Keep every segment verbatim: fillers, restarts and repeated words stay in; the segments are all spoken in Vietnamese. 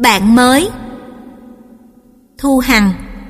Bạn mới. Thu Hằng.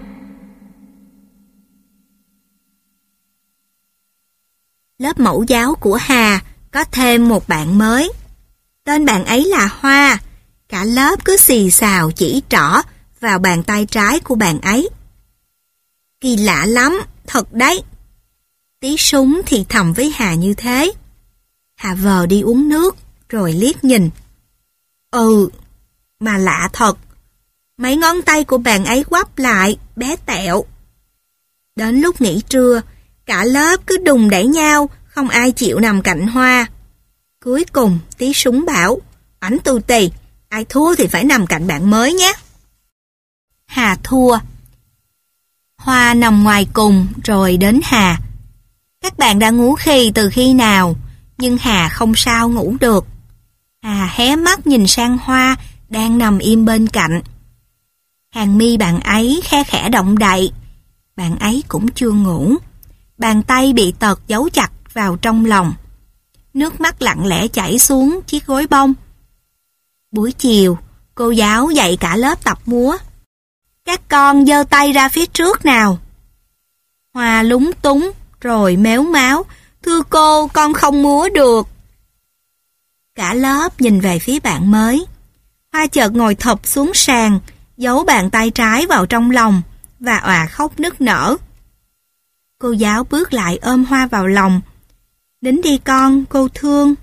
Lớp mẫu giáo của Hà có thêm một bạn mới. Tên bạn ấy là Hoa. Cả lớp cứ xì xào chỉ trỏ vào bàn tay trái của bạn ấy. Kỳ lạ lắm, thật đấy. Tí Súng thì thầm với Hà như thế. Hà vờ đi uống nước, rồi liếc nhìn. Ừ, mà lạ thật. Mấy ngón tay của bạn ấy quắp lại, bé tẹo. Đến lúc nghỉ trưa, cả lớp cứ đùng đẩy nhau, không ai chịu nằm cạnh Hoa. Cuối cùng, Tí Súng bảo, ảnh tù tì, ai thua thì phải nằm cạnh bạn mới nhé. Hà thua. Hoa nằm ngoài cùng rồi đến Hà. Các bạn đã ngủ khi từ khi nào, nhưng Hà không sao ngủ được. Hà hé mắt nhìn sang Hoa đang nằm im bên cạnh. Hàng mi bạn ấy khe khẽ động đậy. Bạn ấy cũng chưa ngủ. Bàn tay bị tật giấu chặt vào trong lòng. Nước mắt lặng lẽ chảy xuống chiếc gối bông. Buổi chiều, cô giáo dạy cả lớp tập múa. Các con giơ tay ra phía trước nào. Hoa lúng túng rồi méo máu. Thưa cô, con không múa được. Cả lớp nhìn về phía bạn mới. Hoa chợt ngồi thụp xuống sàn, giấu bàn tay trái vào trong lòng và òa khóc nức nở. Cô giáo bước lại ôm Hoa vào lòng. Đến đi con, cô thương.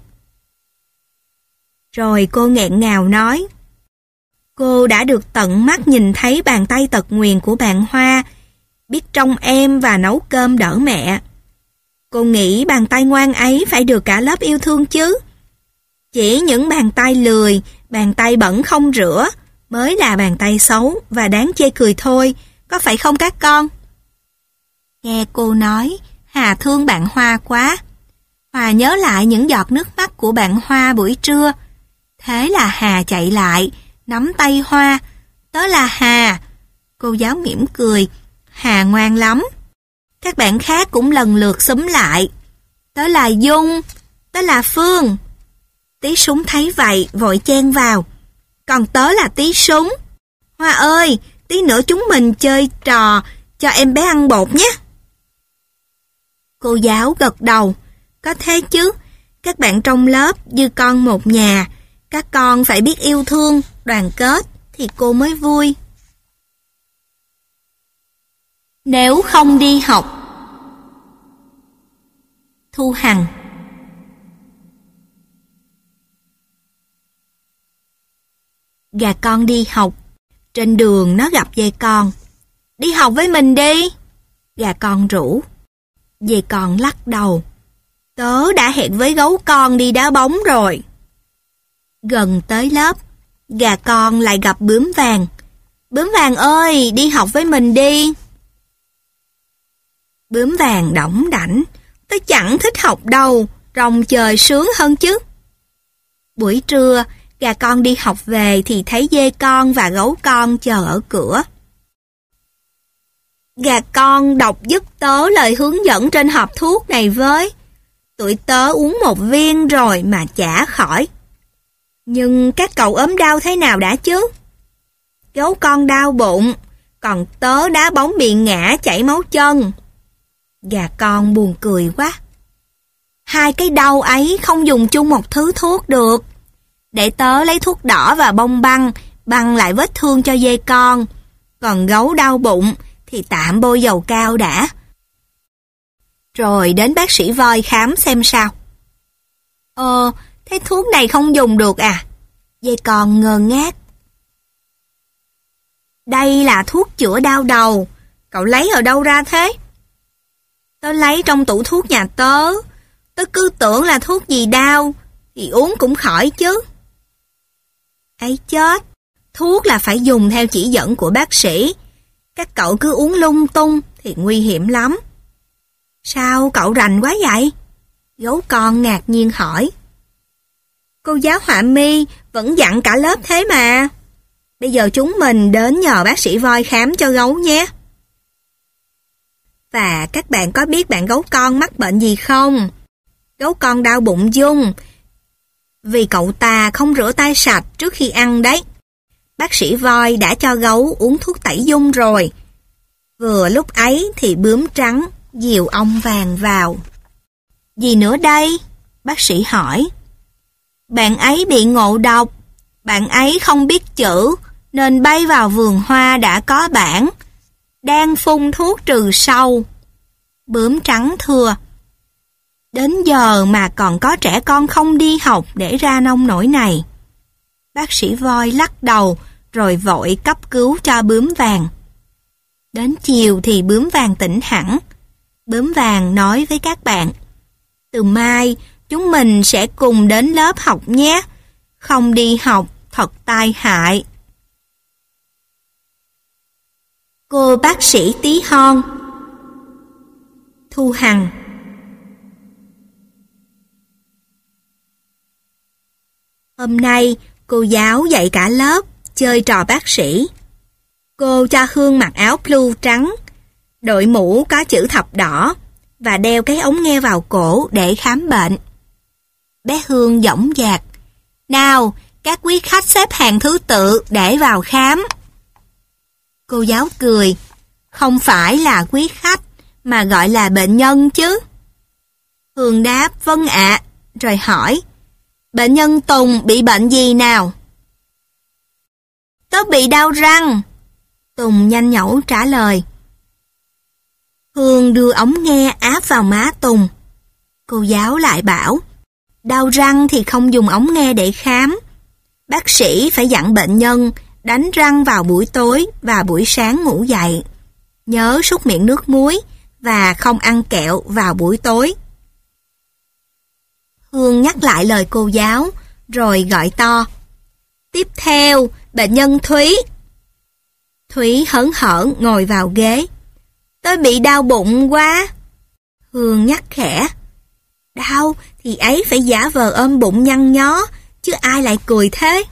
Rồi cô nghẹn ngào nói. Cô đã được tận mắt nhìn thấy bàn tay tật nguyền của bạn Hoa, biết trông em và nấu cơm đỡ mẹ. Cô nghĩ bàn tay ngoan ấy phải được cả lớp yêu thương chứ. Chỉ những bàn tay lười, bàn tay bẩn không rửa mới là bàn tay xấu và đáng chê cười thôi, có phải không các con? Nghe cô nói, Hà thương bạn Hoa quá. Hòa nhớ lại những giọt nước mắt của bạn Hoa buổi trưa. Thế là Hà chạy lại, nắm tay Hoa. Tớ là Hà. Cô giáo mỉm cười. Hà ngoan lắm. Các bạn khác cũng lần lượt xúm lại. Tớ là Dung. Tớ là Phương. Tí Súng thấy vậy, vội chen vào. Còn tớ là Tí Súng. Hoa ơi, tí nữa chúng mình chơi trò cho em bé ăn bột nhé. Cô giáo gật đầu. Có thế chứ, các bạn trong lớp như con một nhà. Các con phải biết yêu thương, đoàn kết thì cô mới vui. Nếu không đi học. Thu Hằng. Gà con đi học. Trên đường nó gặp dê con. Đi học với mình đi. Gà con rủ. Dê con lắc đầu. Tớ đã hẹn với gấu con đi đá bóng rồi. Gần tới lớp, gà con lại gặp bướm vàng. Bướm vàng ơi, đi học với mình đi. Bướm vàng đỏng đảnh. Tớ chẳng thích học đâu, rong chơi sướng hơn chứ. Buổi trưa, gà con đi học về thì thấy dê con và gấu con chờ ở cửa. Gà con đọc giúp tớ lời hướng dẫn trên hộp thuốc này với. Tụi tớ uống một viên rồi mà chả khỏi. Nhưng các cậu ốm đau thế nào đã chứ? Gấu con đau bụng, còn tớ đá bóng bị ngã chảy máu chân. Gà con buồn cười quá. Hai cái đau ấy không dùng chung một thứ thuốc được. Để tớ lấy thuốc đỏ và bông băng, băng lại vết thương cho dê con. Còn gấu đau bụng thì tạm bôi dầu cao đã. Rồi đến bác sĩ voi khám xem sao. Ờ, thế thuốc này không dùng được à? Dê con ngơ ngác. Đây là thuốc chữa đau đầu. Cậu lấy ở đâu ra thế? Tớ lấy trong tủ thuốc nhà tớ. Tớ cứ tưởng là thuốc gì đau thì uống cũng khỏi chứ. Ấy chết, thuốc là phải dùng theo chỉ dẫn của bác sĩ. Các cậu cứ uống lung tung thì nguy hiểm lắm. Sao cậu rành quá vậy? Gấu con ngạc nhiên hỏi. Cô giáo Họa Mi vẫn dặn cả lớp thế mà. Bây giờ chúng mình đến nhờ bác sĩ voi khám cho gấu nhé. Và các bạn có biết bạn gấu con mắc bệnh gì không? Gấu con đau bụng Dung vì cậu ta không rửa tay sạch trước khi ăn đấy. bác sĩ voi đã cho gấu uống thuốc tẩy dung rồi. Vừa lúc ấy thì bướm trắng dìu ong vàng vào. Gì nữa đây? Bác sĩ hỏi. Bạn ấy bị ngộ độc. Bạn ấy không biết chữ nên bay vào vườn hoa đã có bảng. Đang phun thuốc trừ sâu. Bướm trắng thưa. Đến giờ mà còn có trẻ con không đi học để ra nông nỗi này. Bác sĩ voi lắc đầu rồi vội cấp cứu cho bướm vàng. Đến chiều thì bướm vàng tỉnh hẳn. Bướm vàng nói với các bạn. Từ mai chúng mình sẽ cùng đến lớp học nhé. Không đi học thật tai hại. Cô bác sĩ tí hon. Thu Hằng. Hôm nay cô giáo dạy cả lớp chơi trò bác sĩ. Cô cho Hương mặc áo blue trắng, đội mũ có chữ thập đỏ và đeo cái ống nghe vào cổ để khám bệnh. Bé Hương dõng dạc. Nào, các quý khách xếp hàng thứ tự để vào khám. Cô giáo cười. Không phải là quý khách, mà gọi là bệnh nhân chứ. Hương đáp vâng ạ, rồi hỏi. Bệnh nhân Tùng bị bệnh gì nào? Tớ bị đau răng. Tùng nhanh nhẩu trả lời. Hương đưa ống nghe áp vào má Tùng. Cô giáo lại bảo, đau răng thì không dùng ống nghe để khám. Bác sĩ phải dặn bệnh nhân đánh răng vào buổi tối và buổi sáng ngủ dậy. Nhớ súc miệng nước muối và không ăn kẹo vào buổi tối. Hương nhắc lại lời cô giáo, rồi gọi to. Tiếp theo, bệnh nhân Thúy. Thúy hớn hở ngồi vào ghế. Tôi bị đau bụng quá. Hương nhắc khẽ. Đau thì ấy phải giả vờ ôm bụng nhăn nhó, chứ ai lại cười thế.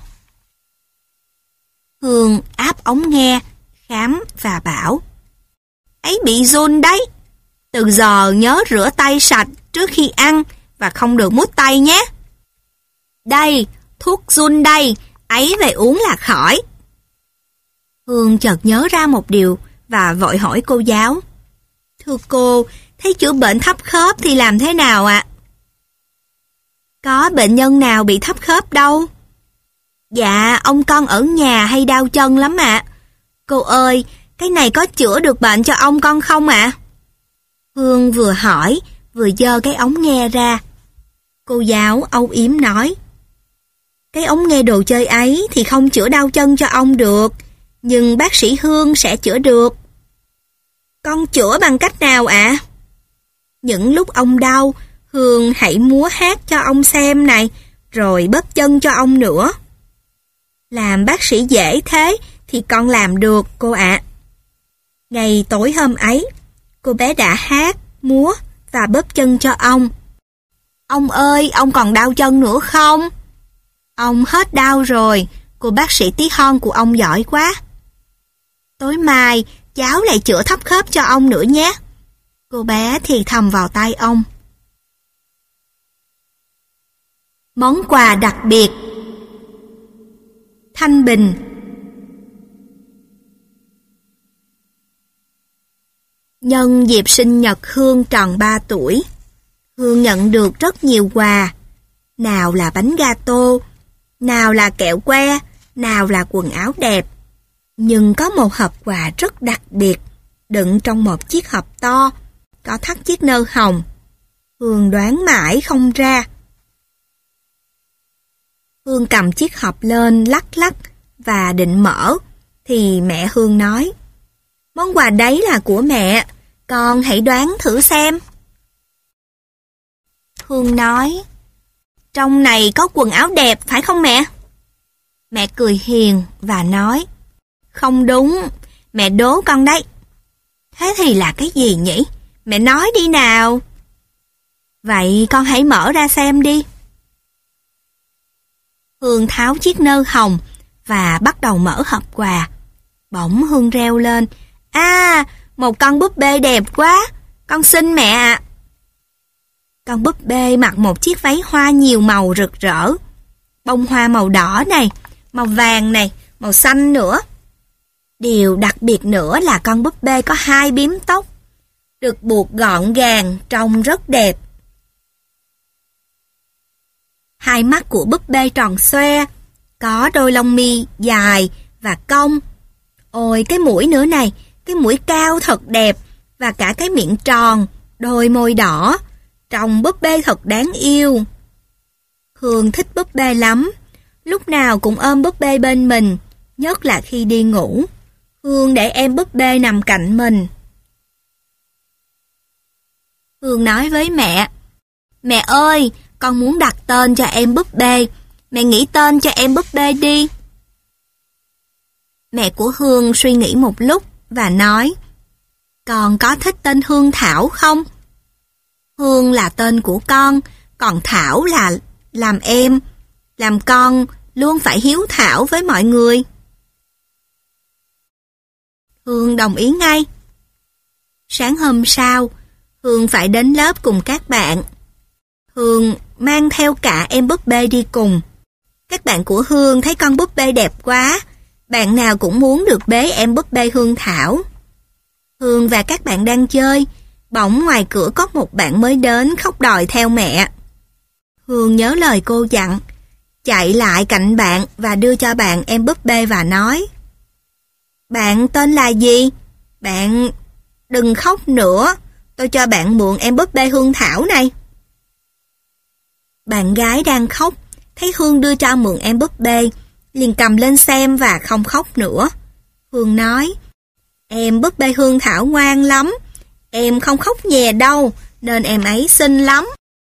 Hương áp ống nghe, khám và bảo. Ấy bị run đấy. Từ giờ nhớ rửa tay sạch trước khi ăn và không được mút tay nhé. Đây, thuốc run đây, ấy về uống là khỏi. Hương chợt nhớ ra một điều và vội hỏi cô giáo. Thưa cô, thấy chữa bệnh thấp khớp thì làm thế nào ạ? Có bệnh nhân nào bị thấp khớp đâu. Dạ, ông con ở nhà hay đau chân lắm ạ. Cô ơi, cái này có chữa được bệnh cho ông con không ạ? Hương vừa hỏi, vừa giơ cái ống nghe ra. Cô giáo âu yếm nói. Cái ống nghe đồ chơi ấy thì không chữa đau chân cho ông được, nhưng bác sĩ Hương sẽ chữa được. Con chữa bằng cách nào ạ? Những lúc ông đau, Hương hãy múa hát cho ông xem này, rồi bóp chân cho ông nữa. Làm bác sĩ dễ thế thì con làm được cô ạ. Ngày tối hôm ấy, cô bé đã hát, múa và bóp chân cho ông. Ông ơi, ông còn đau chân nữa không? Ông hết đau rồi, cô bác sĩ tí hon của ông giỏi quá. Tối mai, cháu lại chữa thấp khớp cho ông nữa nhé. Cô bé thì thầm vào tai ông. Món quà đặc biệt. Thanh Bình. Nhân dịp sinh nhật Hương tròn ba tuổi, Hương nhận được rất nhiều quà. Nào là bánh gato, nào là kẹo que, nào là quần áo đẹp. Nhưng có một hộp quà rất đặc biệt, đựng trong một chiếc hộp to, có thắt chiếc nơ hồng. Hương đoán mãi không ra. Hương cầm chiếc hộp lên lắc lắc và định mở, thì mẹ Hương nói, món quà đấy là của mẹ, con hãy đoán thử xem. Hương nói, trong này có quần áo đẹp phải không mẹ? Mẹ cười hiền và nói, không đúng, mẹ đố con đấy. Thế thì là cái gì nhỉ? Mẹ nói đi nào. Vậy con hãy mở ra xem đi. Hương tháo chiếc nơ hồng và bắt đầu mở hộp quà. Bỗng Hương reo lên, à, một con búp bê đẹp quá, con xin mẹ ạ. Con búp bê mặc một chiếc váy hoa nhiều màu rực rỡ. Bông hoa màu đỏ này, màu vàng này, màu xanh nữa. Điều đặc biệt nữa là con búp bê có hai bím tóc, được buộc gọn gàng, trông rất đẹp. Hai mắt của búp bê tròn xoe, có đôi lông mi dài và cong. Ôi cái mũi nữa này, cái mũi cao thật đẹp và cả cái miệng tròn, đôi môi đỏ, trông búp bê thật đáng yêu. Hương thích búp bê lắm, lúc nào cũng ôm búp bê bên mình, nhất là khi đi ngủ. Hương để em búp bê nằm cạnh mình. Hương nói với mẹ, mẹ ơi, con muốn đặt tên cho em búp bê, mẹ nghĩ tên cho em búp bê đi. Mẹ của Hương suy nghĩ một lúc và nói, con có thích tên Hương Thảo không? Hương là tên của con, còn Thảo là làm em, làm con luôn phải hiếu thảo với mọi người. Hương đồng ý ngay. Sáng hôm sau, Hương phải đến lớp cùng các bạn. Hương mang theo cả em búp bê đi cùng. Các bạn của Hương thấy con búp bê đẹp quá, bạn nào cũng muốn được bế em búp bê Hương Thảo. Hương và các bạn đang chơi, bỗng ngoài cửa có một bạn mới đến khóc đòi theo mẹ. Hương nhớ lời cô dặn, chạy lại cạnh bạn và đưa cho bạn em búp bê và nói, bạn tên là gì? Bạn đừng khóc nữa, tôi cho bạn mượn em búp bê Hương Thảo này. Bạn gái đang khóc, thấy Hương đưa cho mượn em búp bê, liền cầm lên xem và không khóc nữa. Hương nói, em búp bê Hương Thảo ngoan lắm, em không khóc nhè đâu, nên em ấy xinh lắm.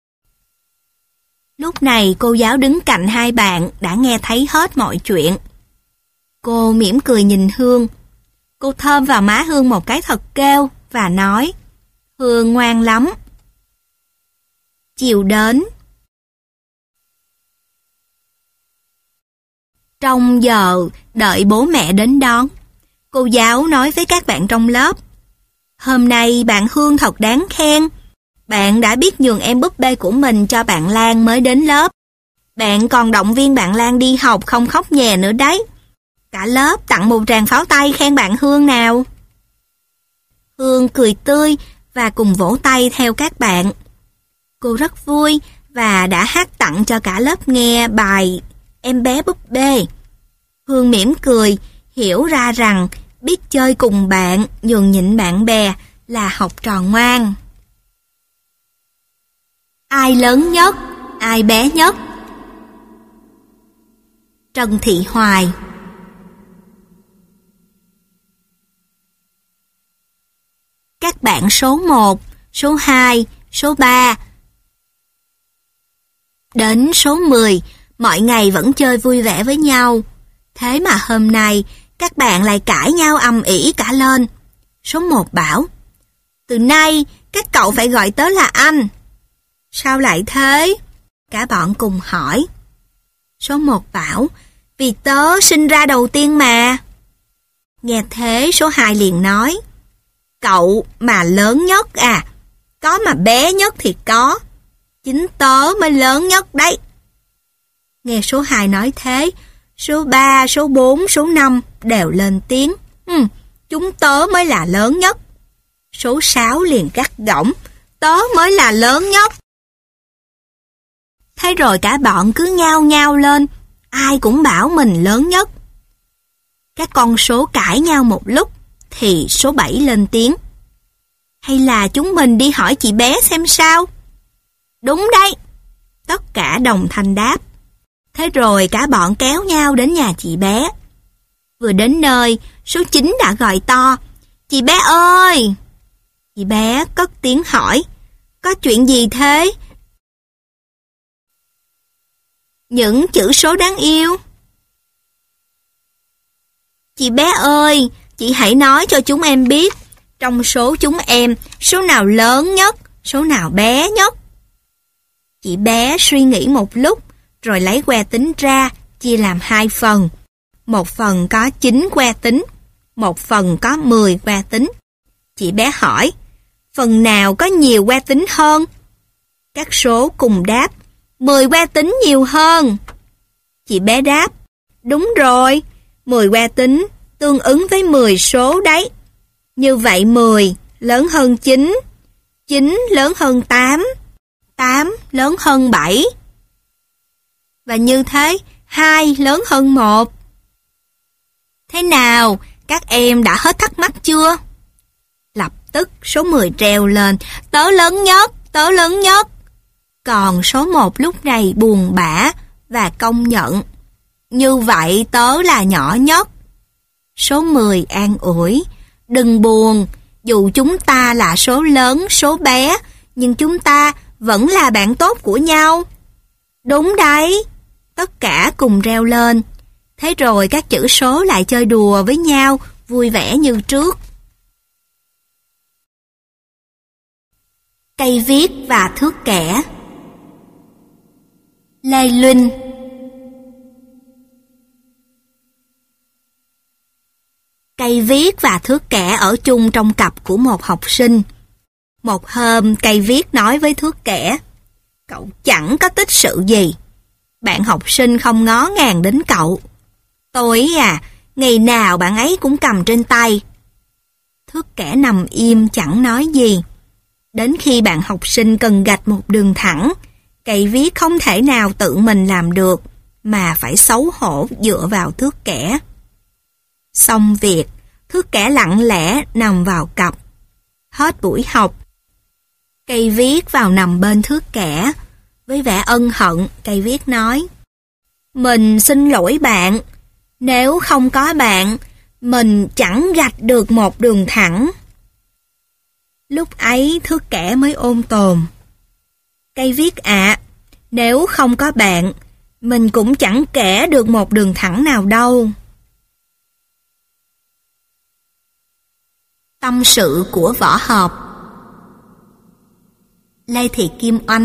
Lúc này cô giáo đứng cạnh hai bạn đã nghe thấy hết mọi chuyện. Cô mỉm cười nhìn Hương. Cô thơm vào má Hương một cái thật kêu và nói, Hương ngoan lắm. Chiều đến. Trong giờ đợi bố mẹ đến đón, cô giáo nói với các bạn trong lớp, hôm nay bạn Hương thật đáng khen. Bạn đã biết nhường em búp bê của mình cho bạn Lan mới đến lớp. Bạn còn động viên bạn Lan đi học không khóc nhè nữa đấy. Cả lớp tặng một tràng pháo tay khen bạn Hương nào. Hương cười tươi và cùng vỗ tay theo các bạn. Cô rất vui và đã hát tặng cho cả lớp nghe bài Em bé búp bê. Hương mỉm cười, hiểu ra rằng biết chơi cùng bạn, nhường nhịn bạn bè là học trò ngoan. Ai lớn nhất, ai bé nhất? Trần Thị Hoài. Các bạn số một, số hai, số ba đến số mười, mọi ngày vẫn chơi vui vẻ với nhau. Thế mà hôm nay, các bạn lại cãi nhau ầm ĩ cả lên. Số một bảo, từ nay, các cậu phải gọi tớ là anh. Sao lại thế? Cả bọn cùng hỏi. Số một bảo, vì tớ sinh ra đầu tiên mà. Nghe thế, số hai liền nói, cậu mà lớn nhất à? Có mà bé nhất thì có. Chính tớ mới lớn nhất đấy. Nghe số hai nói thế, số ba, số bốn, số năm đều lên tiếng. Ừ, chúng tớ mới là lớn nhất. Số sáu liền gắt gỏng, tớ mới là lớn nhất. Thế rồi cả bọn cứ nhao nhao lên, ai cũng bảo mình lớn nhất. Các con số cãi nhau một lúc, thì số bảy lên tiếng. Hay là chúng mình đi hỏi chị bé xem sao? Đúng đấy, tất cả đồng thanh đáp. Thế rồi cả bọn kéo nhau đến nhà chị bé. Vừa đến nơi, số chín đã gọi to, chị bé ơi! Chị bé cất tiếng hỏi, có chuyện gì thế? Những chữ số đáng yêu. Chị bé ơi, chị hãy nói cho chúng em biết, trong số chúng em, số nào lớn nhất, số nào bé nhất. Chị bé suy nghĩ một lúc, rồi lấy que tính ra, chia làm hai phần. Một phần có chín que tính, một phần có mười que tính. Chị bé hỏi, phần nào có nhiều que tính hơn? Các số cùng đáp, mười que tính nhiều hơn. Chị bé đáp, đúng rồi, mười que tính tương ứng với mười số đấy. Như vậy mười lớn hơn chín, chín lớn hơn tám, tám lớn hơn bảy. Và như thế, hai lớn hơn một. Thế nào, các em đã hết thắc mắc chưa? Lập tức số mười treo lên, tớ lớn nhất, tớ lớn nhất. Còn số một lúc này buồn bã và công nhận. Như vậy tớ là nhỏ nhất. Số mười an ủi, đừng buồn, dù chúng ta là số lớn, số bé, nhưng chúng ta vẫn là bạn tốt của nhau. Đúng đấy, tất cả cùng reo lên. Thế rồi các chữ số lại chơi đùa với nhau, vui vẻ như trước. Cây viết và thước kẻ. Lê Linh. Cây viết và thước kẻ ở chung trong cặp của một học sinh. Một hôm, cây viết nói với thước kẻ, cậu chẳng có tích sự gì. Bạn học sinh không ngó ngàng đến cậu. Tôi à, ngày nào bạn ấy cũng cầm trên tay. Thước kẻ nằm im chẳng nói gì. Đến khi bạn học sinh cần gạch một đường thẳng, cây viết không thể nào tự mình làm được, mà phải xấu hổ dựa vào thước kẻ. Xong việc, thước kẻ lặng lẽ nằm vào cặp. Hết buổi học, cây viết vào nằm bên thước kẻ. Với vẻ ân hận, cây viết nói, mình xin lỗi bạn, nếu không có bạn, mình chẳng gạch được một đường thẳng. Lúc ấy thước kẻ mới ôm tồn, cây viết ạ, à, nếu không có bạn, mình cũng chẳng kẻ được một đường thẳng nào đâu. Tâm sự của võ họp. Lê Thị Kim Oanh.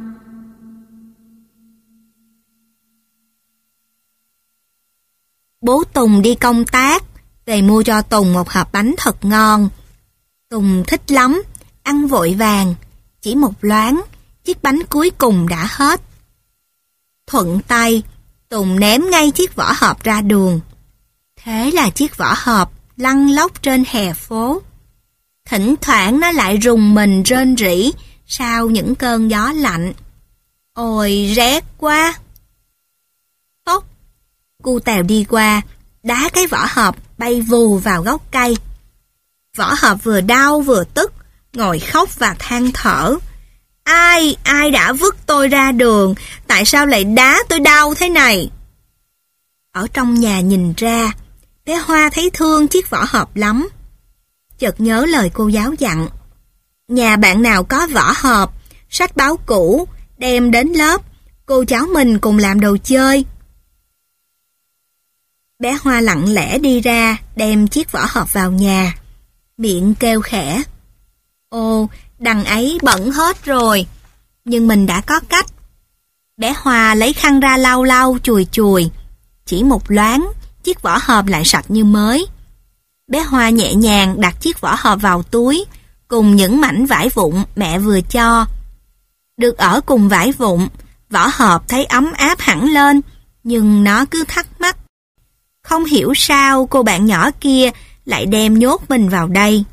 Bố Tùng đi công tác, về mua cho Tùng một hộp bánh thật ngon. Tùng thích lắm, ăn vội vàng, chỉ một loáng, chiếc bánh cuối cùng đã hết. Thuận tay, Tùng ném ngay chiếc vỏ hộp ra đường. Thế là chiếc vỏ hộp lăn lóc trên hè phố. Thỉnh thoảng nó lại rùng mình rên rỉ sau những cơn gió lạnh. Ôi rét quá! Tốt! Cu Tèo đi qua, đá cái vỏ hộp bay vù vào gốc cây. Vỏ hộp vừa đau vừa tức, ngồi khóc và than thở. Ai, ai đã vứt tôi ra đường, tại sao lại đá tôi đau thế này? Ở trong nhà nhìn ra, bé Hoa thấy thương chiếc vỏ hộp lắm. Chợt nhớ lời cô giáo dặn. Nhà bạn nào có vỏ hộp, sách báo cũ, đem đến lớp, cô cháu mình cùng làm đồ chơi. Bé Hoa lặng lẽ đi ra, đem chiếc vỏ hộp vào nhà. Miệng kêu khẽ. Ồ, đằng ấy bẩn hết rồi, nhưng mình đã có cách. Bé Hoa lấy khăn ra lau lau chùi chùi. Chỉ một loáng, chiếc vỏ hộp lại sạch như mới. Bé Hoa nhẹ nhàng đặt chiếc vỏ hộp vào túi, cùng những mảnh vải vụn mẹ vừa cho. Được ở cùng vải vụn, vỏ hộp thấy ấm áp hẳn lên, nhưng nó cứ thắc mắc. Không hiểu sao cô bạn nhỏ kia lại đem nhốt mình vào đây.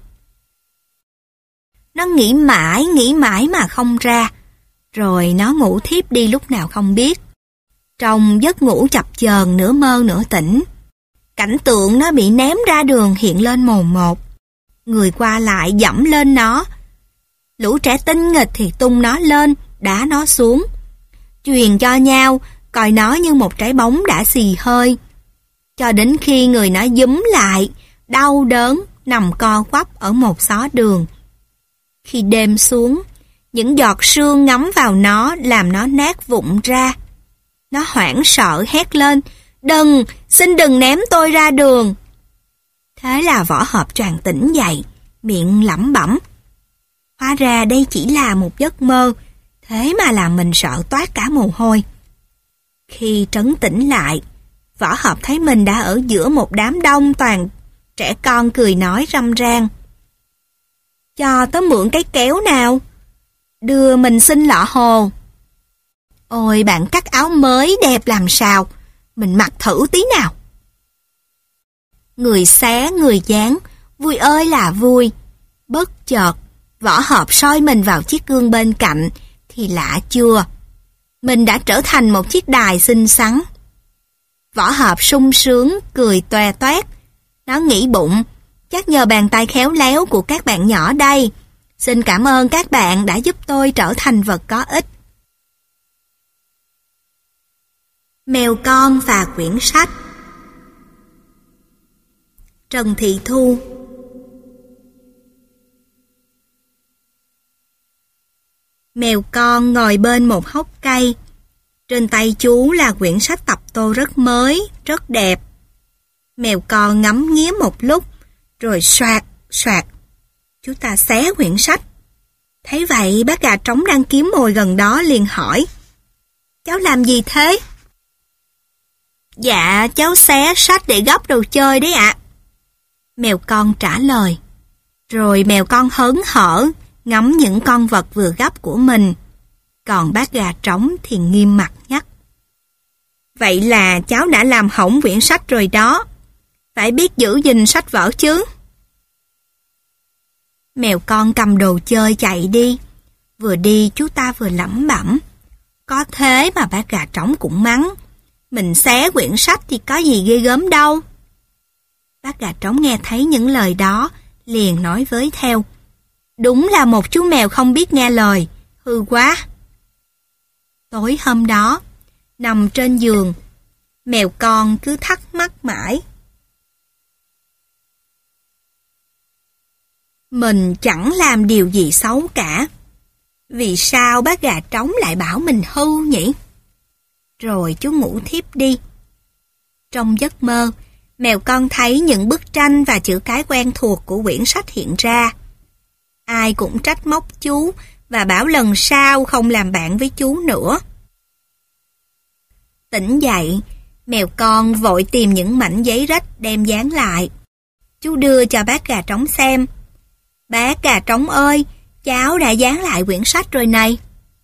Nó nghĩ mãi, nghĩ mãi mà không ra. Rồi nó ngủ thiếp đi lúc nào không biết. Trong giấc ngủ chập chờn nửa mơ nửa tỉnh, cảnh tượng nó bị ném ra đường hiện lên mồn một. Người qua lại dẫm lên nó. Lũ trẻ tinh nghịch thì tung nó lên, đá nó xuống. Chuyền cho nhau, coi nó như một trái bóng đã xì hơi. Cho đến khi người nó giúm lại, đau đớn, nằm co quắp ở một xó đường. Khi đêm xuống, những giọt sương ngấm vào nó làm nó nát vụn ra. Nó hoảng sợ hét lên, đừng, xin đừng ném tôi ra đường. Thế là vỏ hộp choàng tỉnh dậy, miệng lẩm bẩm. Hóa ra đây chỉ là một giấc mơ, thế mà làm mình sợ toát cả mồ hôi. Khi trấn tĩnh lại, vỏ hộp thấy mình đã ở giữa một đám đông toàn trẻ con cười nói râm ran. Cho tớ mượn cái kéo nào. Đưa mình xin lọ hồ. Ôi bạn cắt áo mới đẹp làm sao, mình mặc thử tí nào. Người xé người dán, vui ơi là vui. Bất chợt, Võ Hộp soi mình vào chiếc gương bên cạnh, thì lạ chưa? Mình đã trở thành một chiếc đài xinh xắn. Võ Hộp sung sướng, cười toe toét. Nó nghĩ bụng, chắc nhờ bàn tay khéo léo của các bạn nhỏ đây. Xin cảm ơn các bạn đã giúp tôi trở thành vật có ích. Mèo con và quyển sách. Trần Thị Thu. Mèo con ngồi bên một hốc cây. Trên tay chú là quyển sách tập tô rất mới, rất đẹp. Mèo con ngắm nghía một lúc, rồi soạt, soạt. Chú ta xé quyển sách. Thấy vậy, bác gà trống đang kiếm mồi gần đó liền hỏi. Cháu làm gì thế? Dạ, cháu xé sách để gấp đồ chơi đấy ạ. Mèo con trả lời. Rồi mèo con hớn hở, ngắm những con vật vừa gấp của mình. Còn bác gà trống thì nghiêm mặt nhắc. Vậy là cháu đã làm hỏng quyển sách rồi đó. Phải biết giữ gìn sách vở chứ. Mèo con cầm đồ chơi chạy đi. Vừa đi chú ta vừa lẩm bẩm. Có thế mà bác gà trống cũng mắng. Mình xé quyển sách thì có gì ghê gớm đâu. Bác gà trống nghe thấy những lời đó, liền nói với theo. Đúng là một chú mèo không biết nghe lời, hư quá. Tối hôm đó, nằm trên giường, mèo con cứ thắc mắc mãi. Mình chẳng làm điều gì xấu cả. Vì sao bác gà trống lại bảo mình hư nhỉ? Rồi chú ngủ thiếp đi. Trong giấc mơ, mèo con thấy những bức tranh và chữ cái quen thuộc của quyển sách hiện ra. Ai cũng trách móc chú và bảo lần sau không làm bạn với chú nữa. Tỉnh dậy, mèo con vội tìm những mảnh giấy rách đem dán lại. Chú đưa cho bác gà trống xem. Bác gà trống ơi, cháu đã dán lại quyển sách rồi này.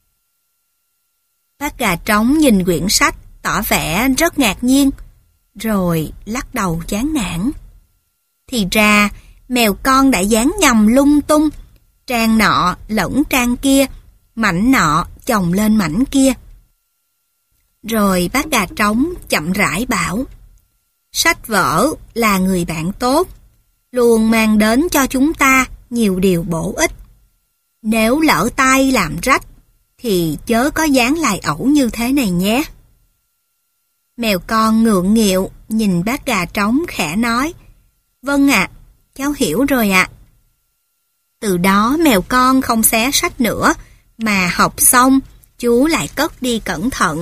Bác gà trống nhìn quyển sách, tỏ vẻ rất ngạc nhiên, rồi lắc đầu chán nản. Thì ra, mèo con đã dán nhầm lung tung, trang nọ lẫn trang kia, mảnh nọ chồng lên mảnh kia. Rồi bác gà trống chậm rãi bảo, sách vở là người bạn tốt, luôn mang đến cho chúng ta nhiều điều bổ ích. Nếu lỡ tay làm rách, thì chớ có dán lại ẩu như thế này nhé. Mèo con ngượng nghịu nhìn bác gà trống khẽ nói, vâng ạ, cháu hiểu rồi ạ. Từ đó mèo con không xé sách nữa, mà học xong, chú lại cất đi cẩn thận.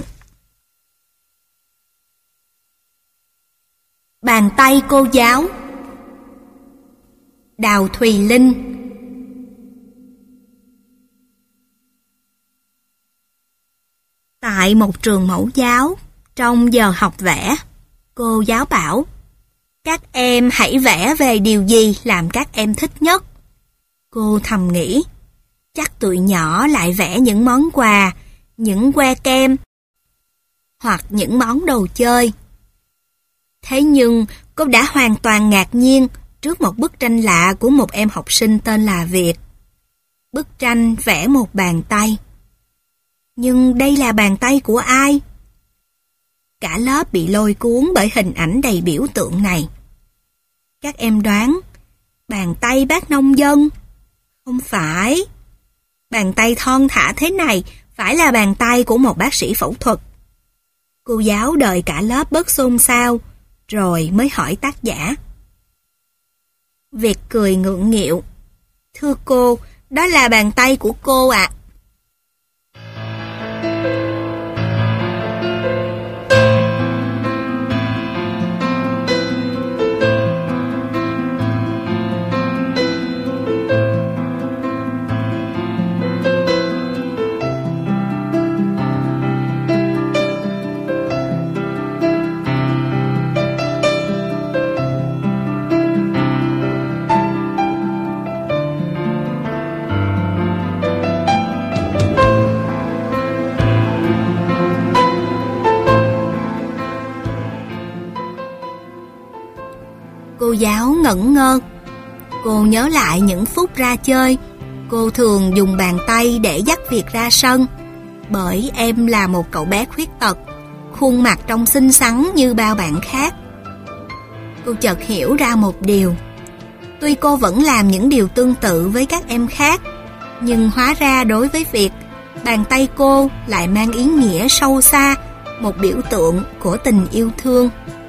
Bàn tay cô giáo. Đào Thùy Linh. Tại một trường mẫu giáo, trong giờ học vẽ, cô giáo bảo, các em hãy vẽ về điều gì làm các em thích nhất. Cô thầm nghĩ, chắc tụi nhỏ lại vẽ những món quà, những que kem, hoặc những món đồ chơi. Thế nhưng, cô đã hoàn toàn ngạc nhiên trước một bức tranh lạ của một em học sinh tên là Việt. Bức tranh vẽ một bàn tay. Nhưng đây là bàn tay của ai? Cả lớp bị lôi cuốn bởi hình ảnh đầy biểu tượng này. Các em đoán, bàn tay bác nông dân? Không phải. Bàn tay thon thả thế này phải là bàn tay của một bác sĩ phẫu thuật. Cô giáo đợi cả lớp bớt xôn xao, rồi mới hỏi tác giả. Việt cười ngượng nghịu. Thưa cô, đó là bàn tay của cô ạ. Cô giáo ngẩn ngơ. Cô nhớ lại những phút ra chơi, cô thường dùng bàn tay để dắt Việt ra sân. Bởi em là một cậu bé khuyết tật, khuôn mặt trông xinh xắn như bao bạn khác. Cô chợt hiểu ra một điều. Tuy cô vẫn làm những điều tương tự với các em khác, nhưng hóa ra đối với Việt, bàn tay cô lại mang ý nghĩa sâu xa, một biểu tượng của tình yêu thương.